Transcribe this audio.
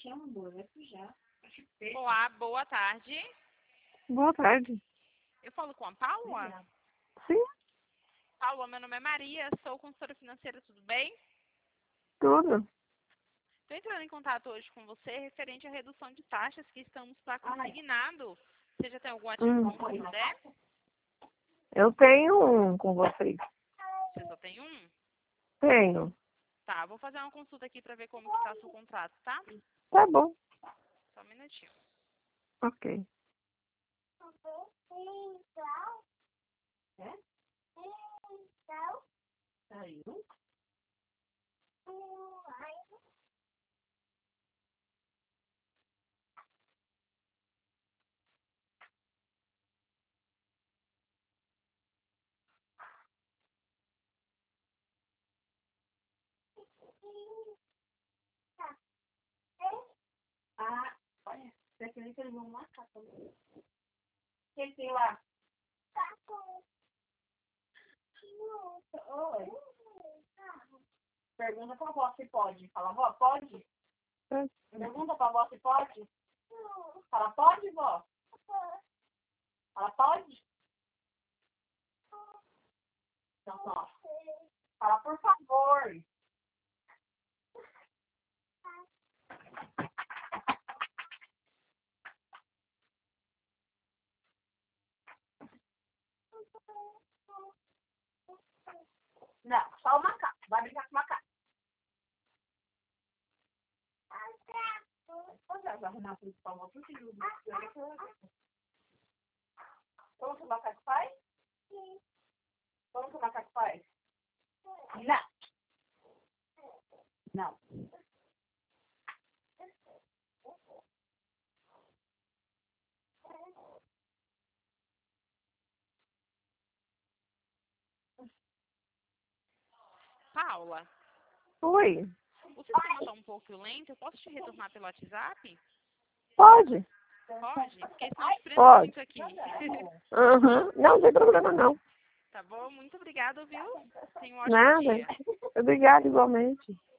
Olá, boa tarde. Boa tarde. Eu falo com a Paula? Sim, Paula, meu nome é Maria, sou consultora financeira, tudo bem? tudo. Estou entrando em contato hoje com você referente à redução de taxas que estamos para consignado. Você já tem algum ativo com o puder? Eu tenho um com vocês. Você só tem um? Tenho. Tá, vou fazer uma consulta aqui para ver como que está o seu contrato, tá? Tá bom. Só um minutinho. Ok. Olha, você acredita que eles vão marcar também? Quem tem lá? Oi. Pergunta pra avó se pode. Fala, vó, pode? Pergunta pra avó se pode? Fala, pode, vó? Fala, pode? Então, ó. Fala, por favor. Não, só o macaco. Vai brincar com o macaco. Vai arrumar tudo pra avó. Tudo que como que o macaco faz? Como que o macaco faz? Não. Não. Paula, Oi. o sistema está um pouco lento, eu posso te retornar pelo WhatsApp? Pode? Pode? Porque senão te prendo Pode. muito aqui. Uhum. Não tem problema não. Tá bom? Muito obrigada, viu? Tenha um ótimo Nada. dia. Obrigada igualmente.